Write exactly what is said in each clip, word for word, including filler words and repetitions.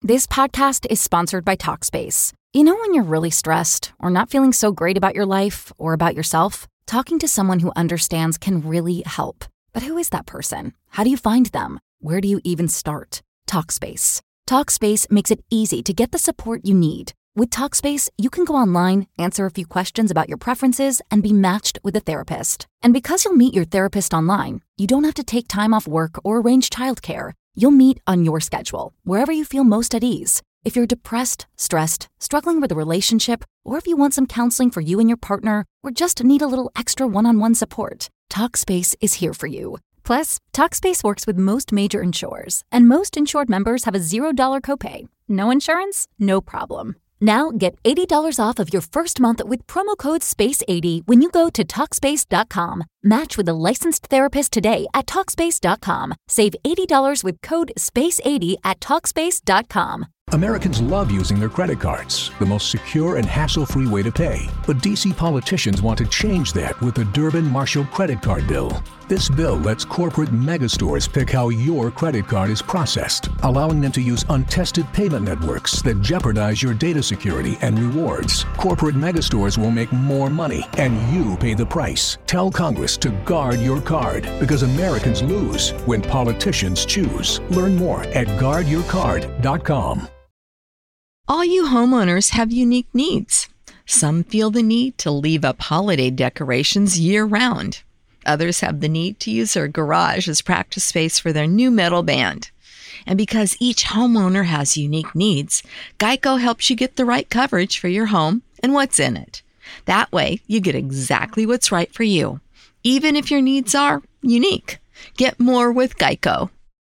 This podcast is sponsored by Talkspace. You know when you're really stressed or not feeling so great about your life or about yourself? Talking to someone who understands can really help. But who is that person? How do you find them? Where do you even start? Talkspace. Talkspace makes it easy to get the support you need. With Talkspace, you can go online, answer a few questions about your preferences, and be matched with a therapist. And because you'll meet your therapist online, you don't have to take time off work or arrange childcare. You'll meet on your schedule, wherever you feel most at ease. If you're depressed, stressed, struggling with a relationship, or if you want some counseling for you and your partner, or just need a little extra one-on-one support, Talkspace is here for you. Plus, Talkspace works with most major insurers, and most insured members have a zero dollar copay. No insurance? No problem. Now get eighty dollars off of your first month with promo code space eighty when you go to Talkspace dot com. Match with a licensed therapist today at Talkspace dot com. Save eighty dollars with code space eighty at Talkspace dot com. Americans love using their credit cards, the most secure and hassle-free way to pay. But D C politicians want to change that with the Durbin-Marshall credit card bill. This bill lets corporate megastores pick how your credit card is processed, allowing them to use untested payment networks that jeopardize your data security and rewards. Corporate megastores will make more money, and you pay the price. Tell Congress to guard your card, because Americans lose when politicians choose. Learn more at guard your card dot com. All you homeowners have unique needs. Some feel the need to leave up holiday decorations year-round. Others have the need to use their garage as practice space for their new metal band. And because each homeowner has unique needs, Geico helps you get the right coverage for your home and what's in it. That way, you get exactly what's right for you, even if your needs are unique. Get more with Geico.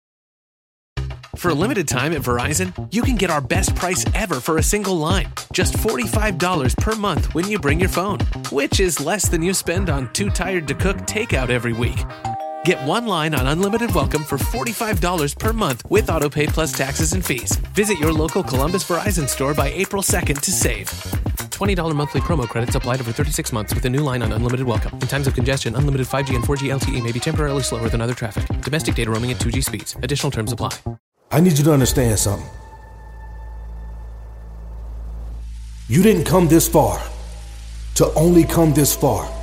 For a limited time at Verizon, you can get our best price ever for a single line. Just forty-five dollars per month when you bring your phone, which is less than you spend on Too Tired to Cook takeout every week. Get one line on Unlimited Welcome for forty-five dollars per month with AutoPay plus taxes and fees. Visit your local Columbus Verizon store by April second to save. twenty dollars monthly promo credits applied over thirty-six months with a new line on Unlimited Welcome. In times of congestion, unlimited five G and four G L T E may be temporarily slower than other traffic. Domestic data roaming at two G speeds. Additional terms apply. I need you to understand something. You didn't come this far to only come this far.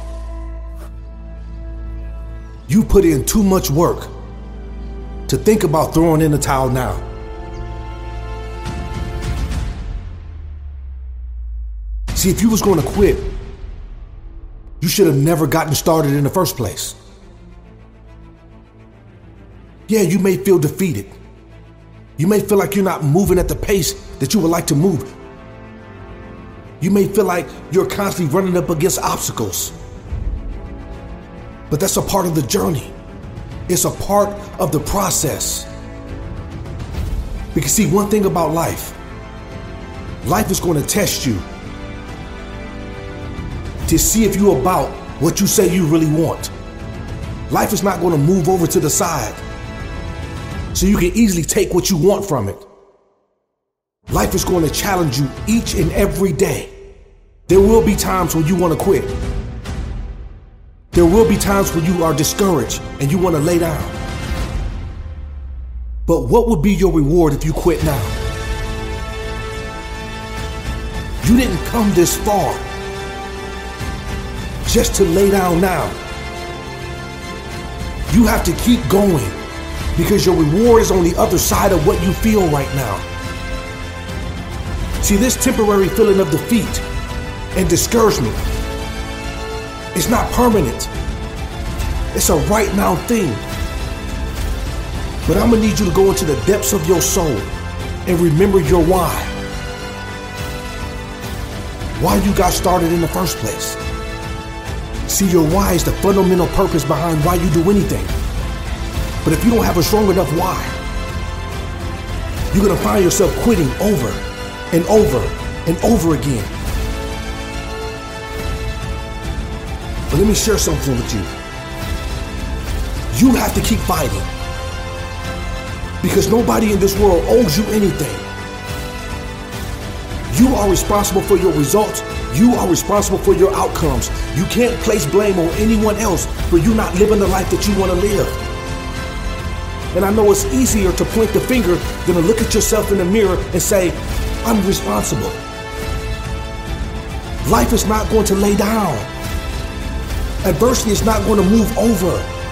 You put in too much work to think about throwing in the towel now. See, if you was going to quit, you should have never gotten started in the first place. Yeah, you may feel defeated. You may feel like you're not moving at the pace that you would like to move. You may feel like you're constantly running up against obstacles. But that's a part of the journey. It's a part of the process. Because see, one thing about life, life is going to test you to see if you're about what you say you really want. Life is not going to move over to the side so you can easily take what you want from it. Life is going to challenge you each and every day. There will be times when you want to quit. There will be times when you are discouraged and you want to lay down. But what would be your reward if you quit now? You didn't come this far just to lay down now. You have to keep going, because your reward is on the other side of what you feel right now. See, this temporary feeling of defeat and discouragement, it's not permanent. It's a right now thing. But I'm gonna need you to go into the depths of your soul and remember your why. Why you got started in the first place. See, your why is the fundamental purpose behind why you do anything. But if you don't have a strong enough why, you're gonna find yourself quitting over and over and over again. But let me share something with you. You have to keep fighting, because nobody in this world owes you anything. You are responsible for your results. You are responsible for your outcomes. You can't place blame on anyone else for you not living the life that you want to live. And I know it's easier to point the finger than to look at yourself in the mirror and say, I'm responsible. Life is not going to lay down. Adversity is not going to move over.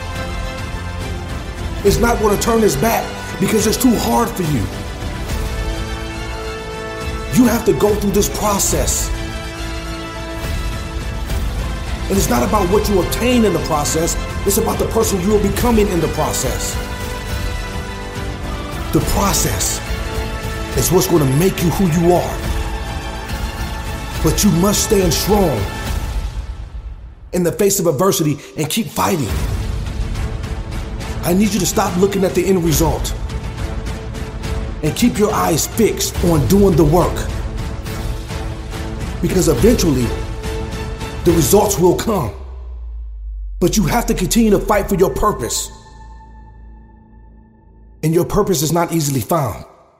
It's not going to turn its back because it's too hard for you. You have to go through this process. And it's not about what you obtain in the process, it's about the person you are becoming in the process. The process is what's going to make you who you are. But you must stand strong in the face of adversity and keep fighting. I need you to stop looking at the end result and keep your eyes fixed on doing the work. Because eventually, the results will come. But you have to continue to fight for your purpose. And your purpose is not easily found.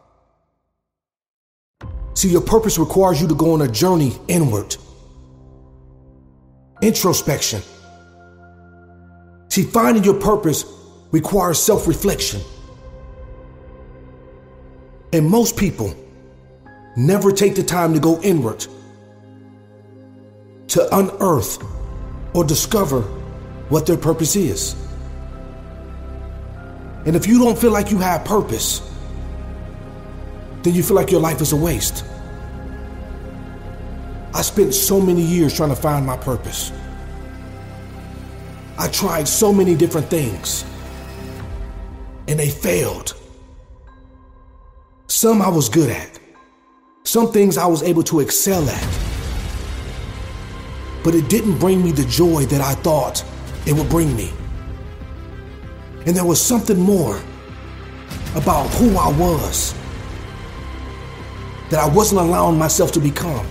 See, your purpose requires you to go on a journey inward. Introspection. See, finding your purpose requires self-reflection. And most people never take the time to go inward, to unearth or discover what their purpose is. And if you don't feel like you have purpose, then you feel like your life is a waste. I spent so many years trying to find my purpose. I tried so many different things, and they failed. Some I was good at. Some things I was able to excel at. But it didn't bring me the joy that I thought it would bring me. And there was something more about who I was that I wasn't allowing myself to become.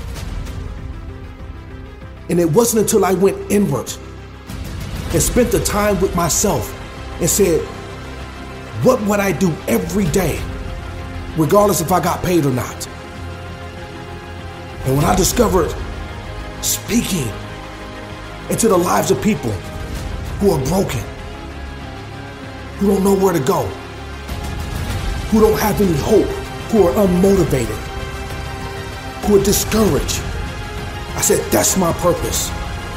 And it wasn't until I went inward and spent the time with myself and said, what would I do every day, regardless if I got paid or not? And when I discovered speaking into the lives of people who are broken, who don't know where to go, who don't have any hope, who are unmotivated, who are discouraged, I said, that's my purpose.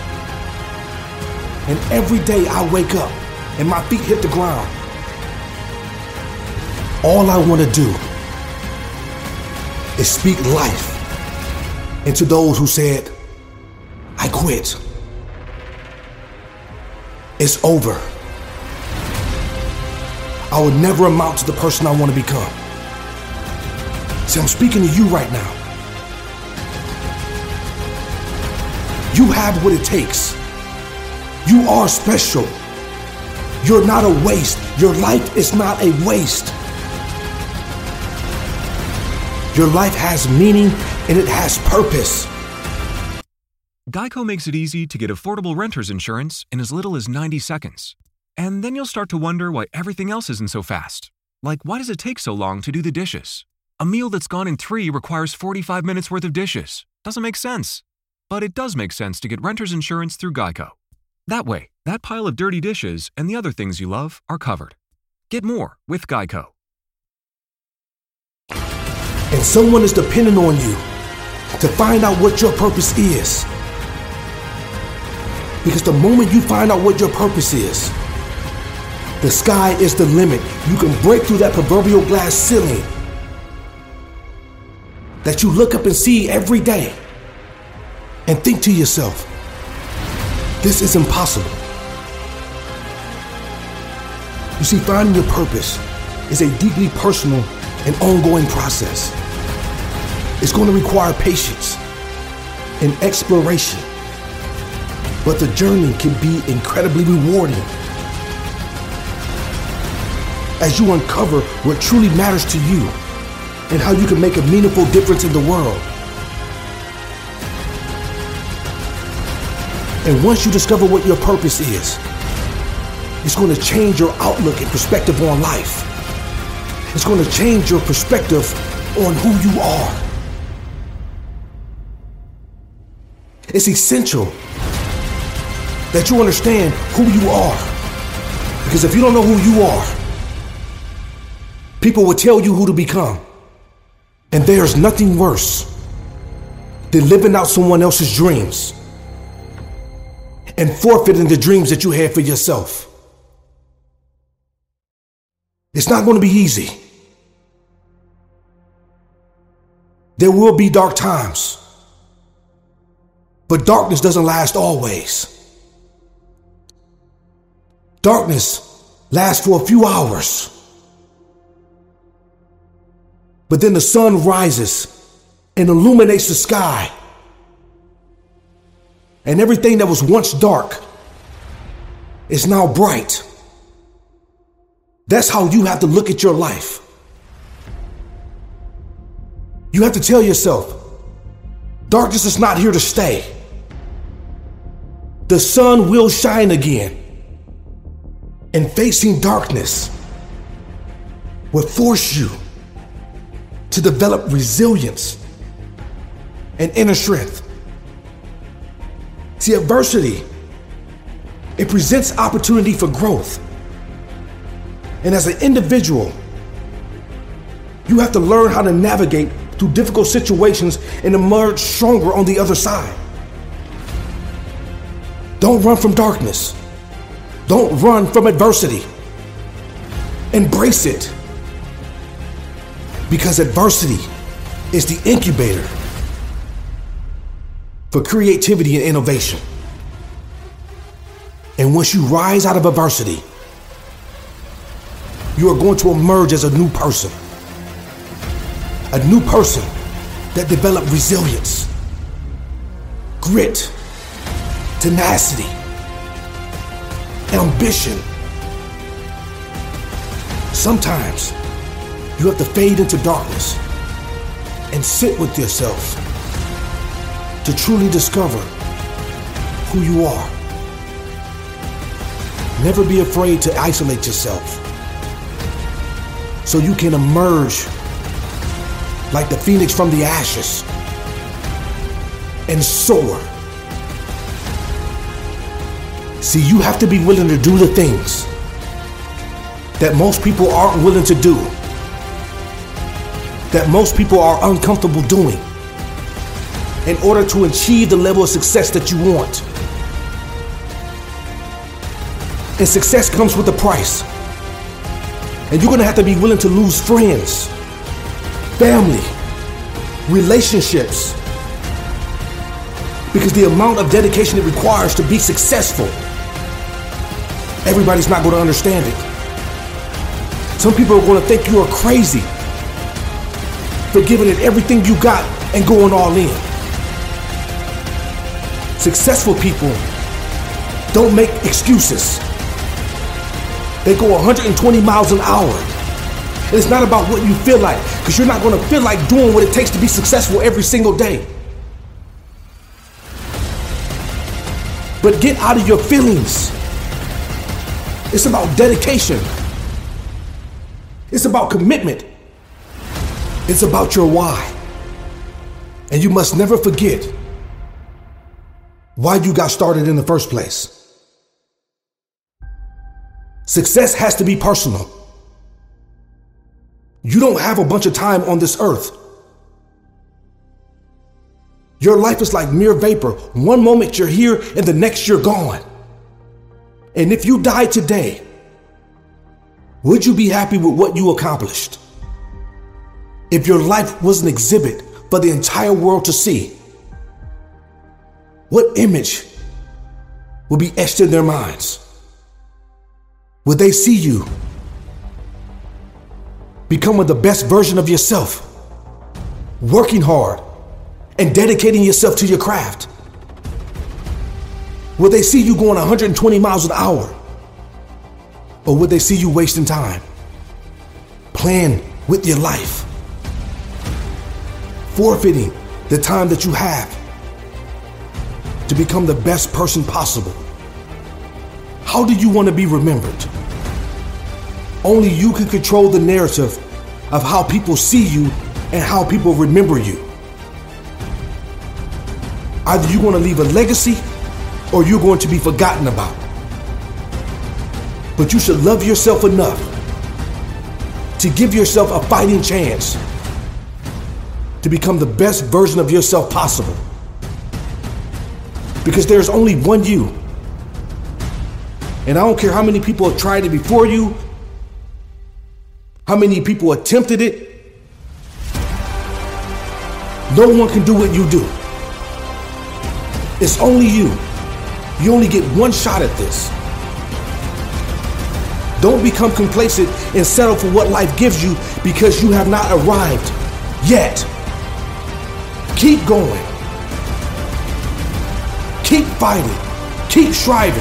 And every day I wake up and my feet hit the ground, all I want to do is speak life into those who said, I quit. It's over. I will never amount to the person I want to become. See, I'm speaking to you right now. You have what it takes. You are special. You're not a waste. Your life is not a waste. Your life has meaning and it has purpose. Geico makes it easy to get affordable renter's insurance in as little as ninety seconds. And then you'll start to wonder why everything else isn't so fast. Like, why does it take so long to do the dishes? A meal that's gone in three requires forty-five minutes worth of dishes. Doesn't make sense. But it does make sense to get renter's insurance through Geico. That way, that pile of dirty dishes and the other things you love are covered. Get more with Geico. And someone is depending on you to find out what your purpose is. Because the moment you find out what your purpose is, the sky is the limit. You can break through that proverbial glass ceiling that you look up and see every day and think to yourself, this is impossible. You see, finding your purpose is a deeply personal and ongoing process. It's going to require patience and exploration, but the journey can be incredibly rewarding as you uncover what truly matters to you and how you can make a meaningful difference in the world. And once you discover what your purpose is, it's going to change your outlook and perspective on life. It's going to change your perspective on who you are. It's essential that you understand who you are. Because if you don't know who you are, People will tell you who to become. And there's nothing worse than living out someone else's dreams and forfeiting the dreams that you had for yourself. It's not going to be easy. There will be dark times, but darkness doesn't last always. Darkness lasts for a few hours, but then the sun rises and illuminates the sky, and everything that was once dark is now bright. That's how you have to look at your life. You have to tell yourself, darkness is not here to stay. The sun will shine again. And facing darkness will force you to develop resilience and inner strength. See, adversity, it presents opportunity for growth. And as an individual, you have to learn how to navigate through difficult situations and emerge stronger on the other side. Don't run from darkness. Don't run from adversity. Embrace it. Because adversity is the incubator for creativity and innovation. And once you rise out of adversity, you are going to emerge as a new person. A new person that developed resilience, grit, tenacity, ambition. Sometimes you have to fade into darkness and sit with yourself to truly discover who you are. Never be afraid to isolate yourself so you can emerge like the phoenix from the ashes and soar. See, you have to be willing to do the things that most people aren't willing to do, that most people are uncomfortable doing, in order to achieve the level of success that you want. And success comes with a price. And you're gonna have to be willing to lose friends, family, relationships, because the amount of dedication it requires to be successful, everybody's not going to understand it. Some people are going to think you are crazy for giving it everything you got and going all in. Successful people don't make excuses. They go one hundred twenty miles an hour. And it's not about what you feel like, because you're not going to feel like doing what it takes to be successful every single day. But get out of your feelings. It's about dedication. It's about commitment. It's about your why. And you must never forget why you got started in the first place. Success has to be personal. You don't have a bunch of time on this earth. Your life is like mere vapor. One moment you're here and the next you're gone. And if you died today, would you be happy with what you accomplished? If your life was an exhibit for the entire world to see, what image will be etched in their minds? Would they see you becoming the best version of yourself, working hard and dedicating yourself to your craft? Would they see you going one hundred twenty miles an hour? Or would they see you wasting time, playing with your life, forfeiting the time that you have to become the best person possible? How do you want to be remembered? Only you can control the narrative of how people see you and how people remember you. Either you're going to leave a legacy or you're going to be forgotten about. But you should love yourself enough to give yourself a fighting chance to become the best version of yourself possible. Because there's only one you. And I don't care how many people have tried it before you, how many people attempted it. No one can do what you do. It's only you. You only get one shot at this. Don't become complacent and settle for what life gives you because you have not arrived yet. Keep going. Keep fighting. Keep striving.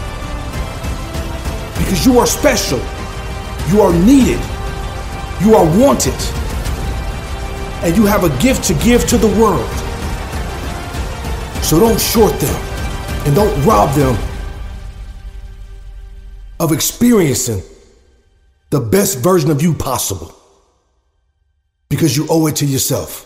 Because you are special. You are needed. You are wanted. And you have a gift to give to the world. So don't short them and don't rob them of experiencing the best version of you possible. Because you owe it to yourself.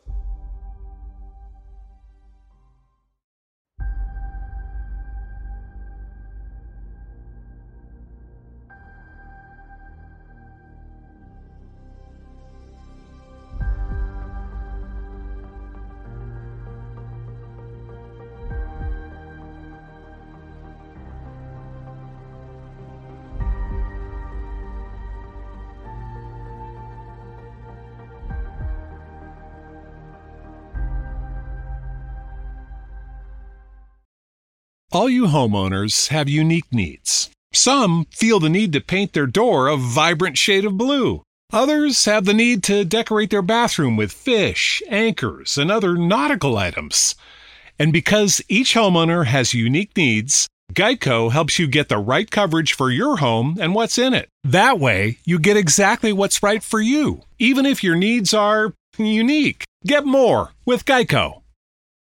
All you homeowners have unique needs. Some feel the need to paint their door a vibrant shade of blue. Others have the need to decorate their bathroom with fish, anchors, and other nautical items. And because each homeowner has unique needs, Geico helps you get the right coverage for your home and what's in it. That way, you get exactly what's right for you, even if your needs are unique. Get more with Geico.